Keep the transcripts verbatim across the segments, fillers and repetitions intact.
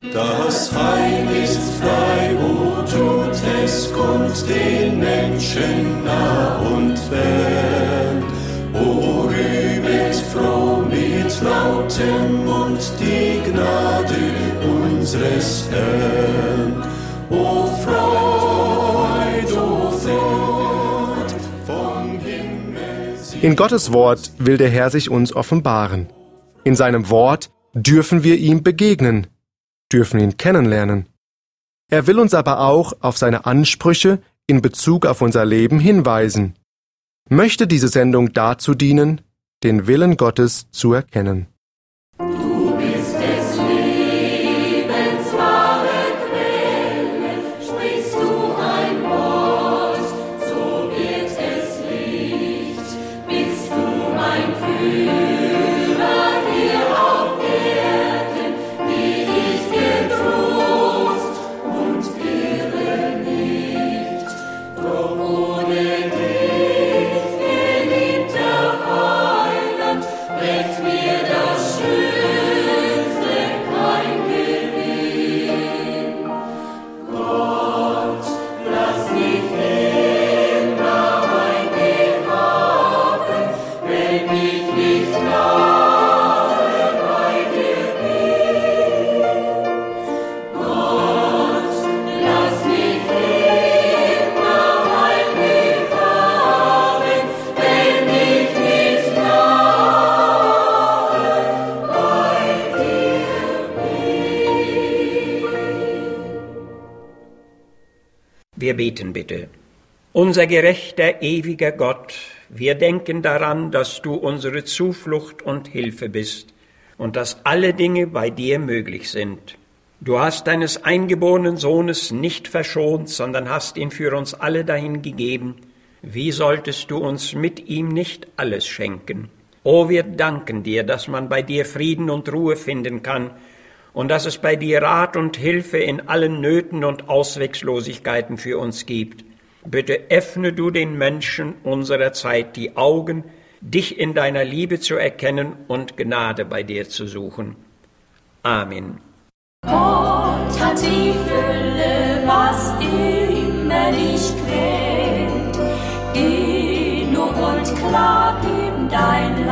Das Heil ist frei, wo tut es, kommt den Menschen nah und fern. O rühmet froh mit lautem Mund die Gnade unseres Herrn. O Freud, o Freud, vom Himmel. In Gottes Wort will der Herr sich uns offenbaren. In seinem Wort dürfen wir ihm begegnen, dürfen ihn kennenlernen. Er will uns aber auch auf seine Ansprüche in Bezug auf unser Leben hinweisen. Möchte diese Sendung dazu dienen, den Willen Gottes zu erkennen. Du bist des Lebens wahre Quelle, sprichst du ein Wort, so wird es Licht. Bist du mein Führer hier auf Erden, geh ich dir Trost und irre nicht. Doch ohne dich, geliebter Heiland, bringt mir das Schönste kein Gewinn. Gott, lass mich immer ein Weg haben, wenn ich nicht nahe bei dir bin. Gott, lass mich immer ein Weg haben, wenn ich nicht nahe bei dir bin. Wir beten bitte. Unser gerechter, ewiger Gott, wir denken daran, dass du unsere Zuflucht und Hilfe bist und dass alle Dinge bei dir möglich sind. Du hast deines eingeborenen Sohnes nicht verschont, sondern hast ihn für uns alle dahin gegeben. Wie solltest du uns mit ihm nicht alles schenken? O, wir danken dir, dass man bei dir Frieden und Ruhe finden kann und dass es bei dir Rat und Hilfe in allen Nöten und Ausweglosigkeiten für uns gibt. Bitte öffne du den Menschen unserer Zeit die Augen, dich in deiner Liebe zu erkennen und Gnade bei dir zu suchen. Amen. Gott hat die Fülle, was immer dich quält. Geh nur und klag ihm dein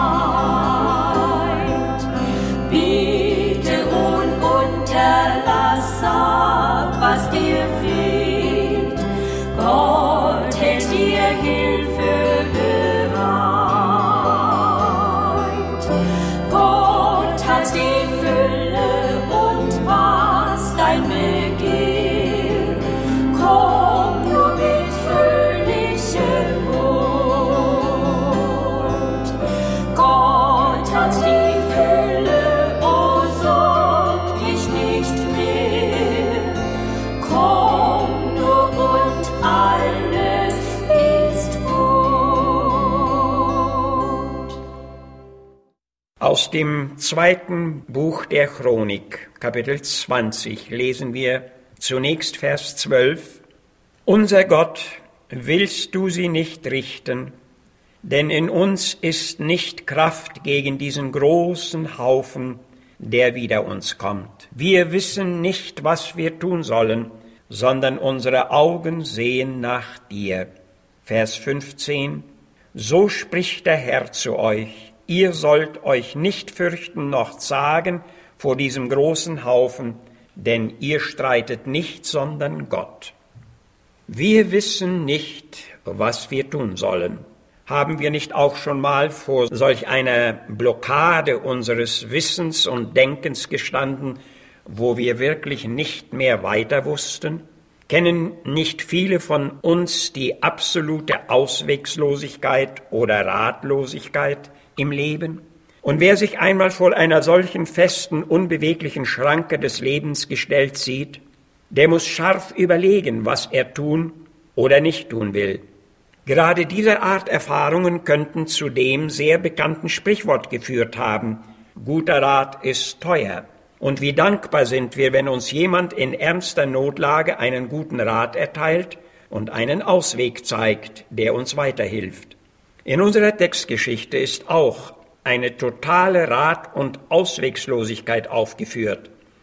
Leid. Bitte ununterlass, sag, was dir fehlt. Gott hält dir Hilfe bereit. Gott hat die Fülle und was dein Begehr. Komm nur mit fröhlichem Mut. Gott hat die Fülle, oh, sorg dich nicht mehr. Komm nur und alles ist gut. Aus dem zweiten Buch der Chronik, Kapitel zwanzig, lesen wir zunächst Vers zwölf. Unser Gott, willst du sie nicht richten? Denn in uns ist nicht Kraft gegen diesen großen Haufen, der wider uns kommt. Wir wissen nicht, was wir tun sollen, sondern unsere Augen sehen nach dir. Vers fünfzehn. So spricht der Herr zu euch. Ihr sollt euch nicht fürchten noch zagen vor diesem großen Haufen, denn ihr streitet nicht, sondern Gott. Wir wissen nicht, was wir tun sollen. Haben wir nicht auch schon mal vor solch einer Blockade unseres Wissens und Denkens gestanden, wo wir wirklich nicht mehr weiter wussten? Kennen nicht viele von uns die absolute Ausweglosigkeit oder Ratlosigkeit im Leben? Und wer sich einmal vor einer solchen festen, unbeweglichen Schranke des Lebens gestellt sieht, der muss scharf überlegen, was er tun oder nicht tun will. Gerade diese Art Erfahrungen könnten zu dem sehr bekannten Sprichwort geführt haben: Guter Rat ist teuer. Und wie dankbar sind wir, wenn uns jemand in ernster Notlage einen guten Rat erteilt und einen Ausweg zeigt, der uns weiterhilft. In unserer Textgeschichte ist auch eine totale Rat- und Ausweglosigkeit aufgeführt.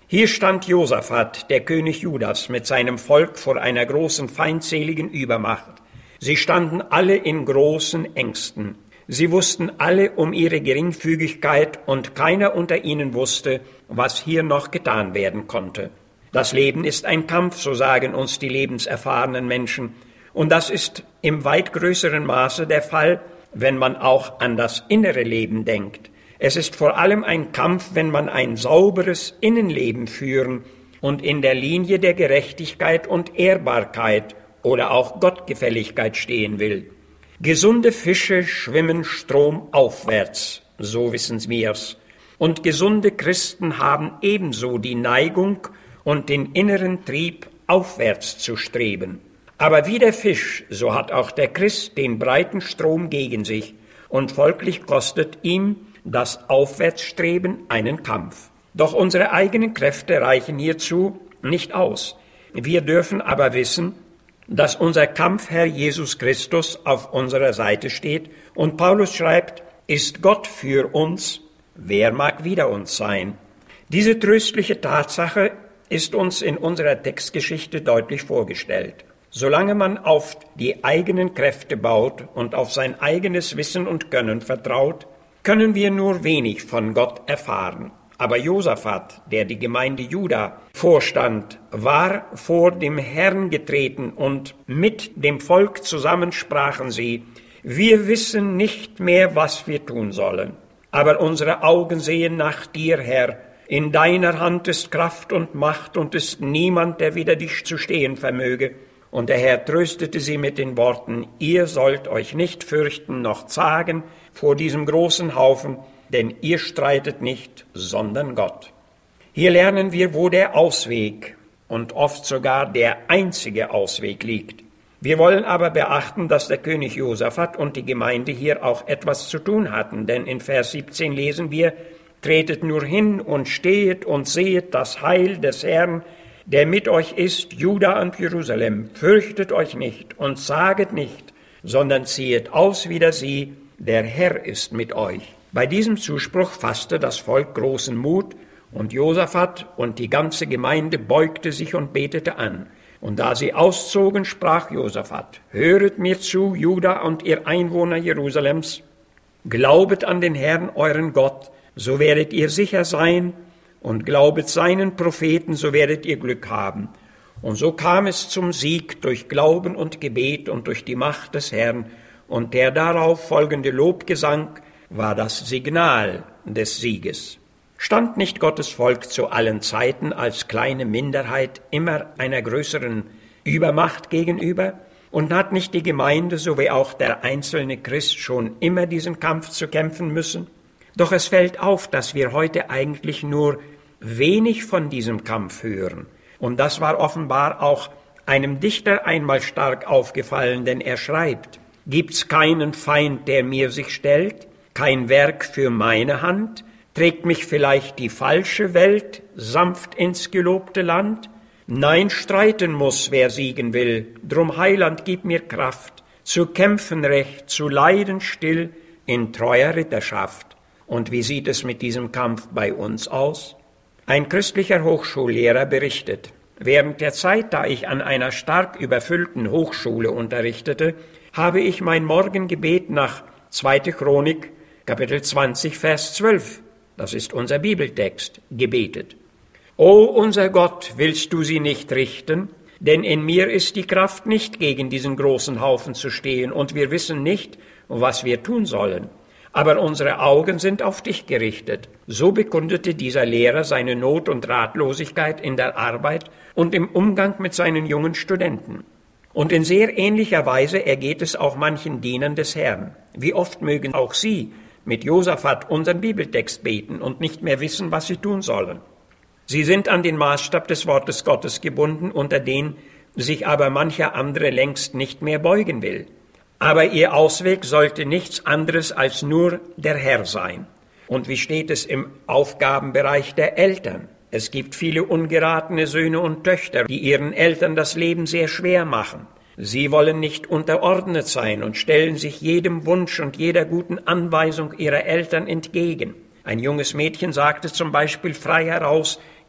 Hier stand Josaphat, der König Judas, mit seinem Volk vor einer großen feindseligen Übermacht. Sie standen alle in großen Ängsten. Sie wussten alle um ihre Geringfügigkeit und keiner unter ihnen wusste, was hier noch getan werden konnte. Das Leben ist ein Kampf, so sagen uns die lebenserfahrenen Menschen. Und das ist im weit größeren Maße der Fall, wenn man auch an das innere Leben denkt. Es ist vor allem ein Kampf, wenn man ein sauberes Innenleben führen und in der Linie der Gerechtigkeit und Ehrbarkeit oder auch Gottgefälligkeit stehen will. Gesunde Fische schwimmen stromaufwärts, so wissen wir's. Und gesunde Christen haben ebenso die Neigung und den inneren Trieb, aufwärts zu streben. Aber wie der Fisch, so hat auch der Christ den breiten Strom gegen sich und folglich kostet ihm das Aufwärtsstreben einen Kampf. Doch unsere eigenen Kräfte reichen hierzu nicht aus. Wir dürfen aber wissen, dass unser Kampfherr Jesus Christus auf unserer Seite steht und Paulus schreibt, ist Gott für uns, wer mag wider uns sein? Diese tröstliche Tatsache ist uns in unserer Textgeschichte deutlich vorgestellt. Solange man auf die eigenen Kräfte baut und auf sein eigenes Wissen und Können vertraut, können wir nur wenig von Gott erfahren. Aber Josaphat, der die Gemeinde Juda vorstand, war vor dem Herrn getreten und mit dem Volk zusammen sprachen sie, wir wissen nicht mehr, was wir tun sollen. Aber unsere Augen sehen nach dir, Herr. In deiner Hand ist Kraft und Macht und ist niemand, der wider dich zu stehen vermöge. Und der Herr tröstete sie mit den Worten, ihr sollt euch nicht fürchten noch zagen vor diesem großen Haufen, denn ihr streitet nicht, sondern Gott. Hier lernen wir, wo der Ausweg und oft sogar der einzige Ausweg liegt. Wir wollen aber beachten, dass der König Josaphat und die Gemeinde hier auch etwas zu tun hatten, denn in Vers siebzehn lesen wir, tretet nur hin und stehet und sehet das Heil des Herrn, der mit euch ist, Juda und Jerusalem, fürchtet euch nicht und saget nicht, sondern ziehet aus wider sie, der Herr ist mit euch. Bei diesem Zuspruch fasste das Volk großen Mut und Josaphat und die ganze Gemeinde beugte sich und betete an. Und da sie auszogen, sprach Josaphat, höret mir zu, Juda und ihr Einwohner Jerusalems, glaubet an den Herrn, euren Gott, so werdet ihr sicher sein, und glaubet seinen Propheten, so werdet ihr Glück haben. Und so kam es zum Sieg durch Glauben und Gebet und durch die Macht des Herrn, und der darauf folgende Lobgesang war das Signal des Sieges. Stand nicht Gottes Volk zu allen Zeiten als kleine Minderheit immer einer größeren Übermacht gegenüber? Und hat nicht die Gemeinde sowie auch der einzelne Christ schon immer diesen Kampf zu kämpfen müssen? Doch es fällt auf, dass wir heute eigentlich nur wenig von diesem Kampf hören. Und das war offenbar auch einem Dichter einmal stark aufgefallen, denn er schreibt, gibt's keinen Feind, der mir sich stellt, kein Werk für meine Hand, trägt mich vielleicht die falsche Welt sanft ins gelobte Land? Nein, streiten muss, wer siegen will, drum Heiland, gib mir Kraft, zu kämpfen recht, zu leiden still, in treuer Ritterschaft. Und wie sieht es mit diesem Kampf bei uns aus? Ein christlicher Hochschullehrer berichtet, während der Zeit, da ich an einer stark überfüllten Hochschule unterrichtete, habe ich mein Morgengebet nach zweite Chronik, Kapitel zwanzig, Vers zwölf, das ist unser Bibeltext, gebetet. O unser Gott, willst du sie nicht richten? Denn in mir ist die Kraft nicht, gegen diesen großen Haufen zu stehen, und wir wissen nicht, was wir tun sollen. Aber unsere Augen sind auf dich gerichtet. So bekundete dieser Lehrer seine Not und Ratlosigkeit in der Arbeit und im Umgang mit seinen jungen Studenten. Und in sehr ähnlicher Weise ergeht es auch manchen Dienern des Herrn. Wie oft mögen auch sie mit Josaphat unseren Bibeltext beten und nicht mehr wissen, was sie tun sollen. Sie sind an den Maßstab des Wortes Gottes gebunden, unter den sich aber mancher andere längst nicht mehr beugen will. Aber ihr Ausweg sollte nichts anderes als nur der Herr sein. Und wie steht es im Aufgabenbereich der Eltern? Es gibt viele ungeratene Söhne und Töchter, die ihren Eltern das Leben sehr schwer machen. Sie wollen nicht unterordnet sein und stellen sich jedem Wunsch und jeder guten Anweisung ihrer Eltern entgegen. Ein junges Mädchen sagte zum Beispiel frei heraus,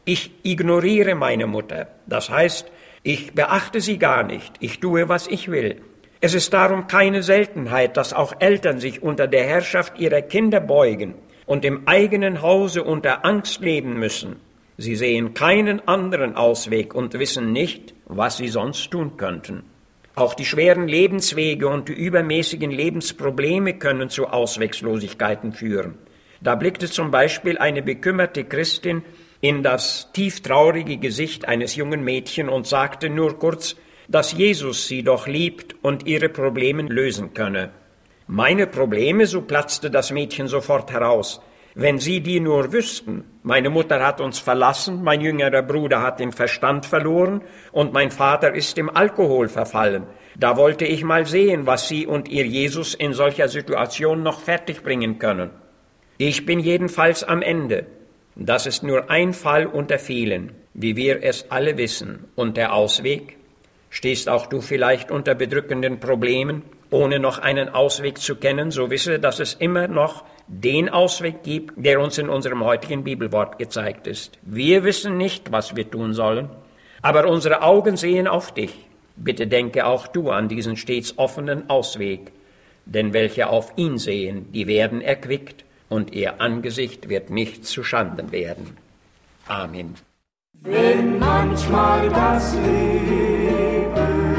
ich ignoriere meine Mutter. Das heißt, ich beachte sie gar nicht. Ich tue, was ich will. Es ist darum keine Seltenheit, dass auch Eltern sich unter der Herrschaft ihrer Kinder beugen und im eigenen Hause unter Angst leben müssen. Sie sehen keinen anderen Ausweg und wissen nicht, was sie sonst tun könnten. Auch die schweren Lebenswege und die übermäßigen Lebensprobleme können zu Ausweglosigkeiten führen. Da blickte zum Beispiel eine bekümmerte Christin in das tieftraurige Gesicht eines jungen Mädchens und sagte nur kurz, dass Jesus sie doch liebt und ihre Probleme lösen könne. Meine Probleme, so platzte das Mädchen sofort heraus. Wenn Sie die nur wüssten. Meine Mutter hat uns verlassen, mein jüngerer Bruder hat den Verstand verloren und mein Vater ist im Alkohol verfallen. Da wollte ich mal sehen, was Sie und Ihr Jesus in solcher Situation noch fertigbringen können. Ich bin jedenfalls am Ende. Das ist nur ein Fall unter vielen, wie wir es alle wissen. Und der Ausweg? Stehst auch du vielleicht unter bedrückenden Problemen, ohne noch einen Ausweg zu kennen, so wisse, dass es immer noch den Ausweg gibt, der uns in unserem heutigen Bibelwort gezeigt ist. Wir wissen nicht, was wir tun sollen, aber unsere Augen sehen auf dich. Bitte denke auch du an diesen stets offenen Ausweg, denn welche auf ihn sehen, die werden erquickt und ihr Angesicht wird nicht zu Schanden werden. Amen. Wenn manchmal das Leben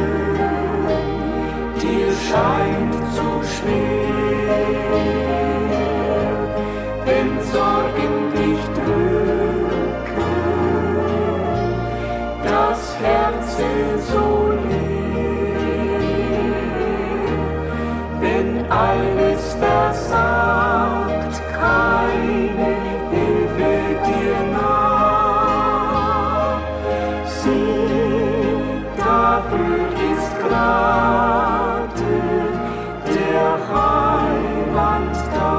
dir scheint zu schwer, wenn Sorgen dich drücken, das Herz so leer, wenn alles versagt, keine Hilfe dir nah, sieh, dafür ist gerade der Heiland da.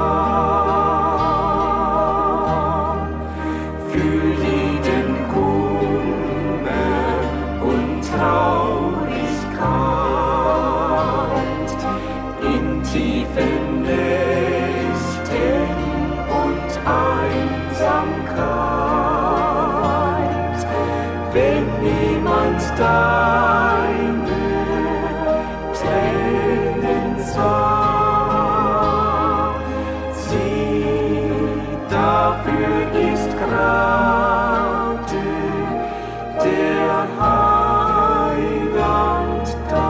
Für jeden Kummer und Traurigkeit, in tiefen Nächten und Einsamkeit, wenn niemand deine Tränen sah, sieh, dafür ist gerade der Heiland da.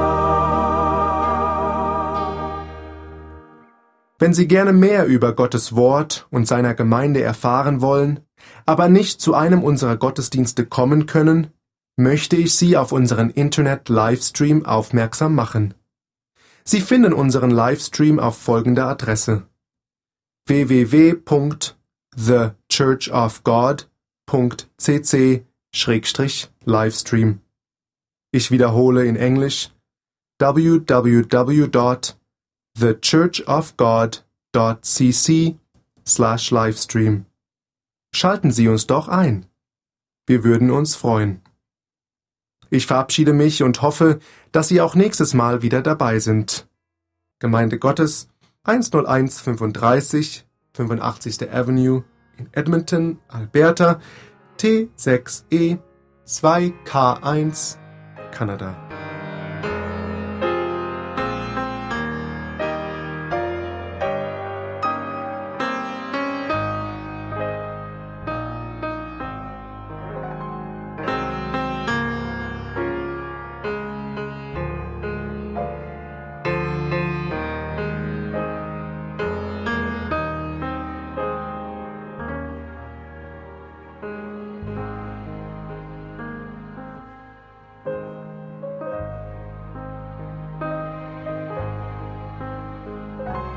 Wenn Sie gerne mehr über Gottes Wort und seiner Gemeinde erfahren wollen, aber nicht zu einem unserer Gottesdienste kommen können, möchte ich Sie auf unseren Internet-Livestream aufmerksam machen. Sie finden unseren Livestream auf folgender Adresse: w w w punkt the church of god punkt c c slash livestream. Ich wiederhole in Englisch: w w w punkt the church of god punkt c c slash livestream. Schalten Sie uns doch ein. Wir würden uns freuen. Ich verabschiede mich und hoffe, dass Sie auch nächstes Mal wieder dabei sind. Gemeinde Gottes, hunderteins fünfunddreißig, fünfundachtzigste Avenue in Edmonton, Alberta, T sechs E zwei K eins, Kanada.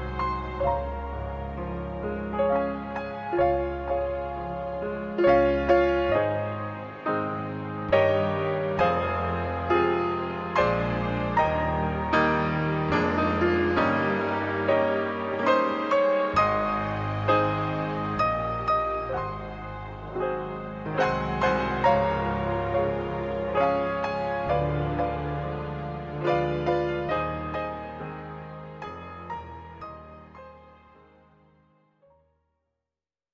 Musik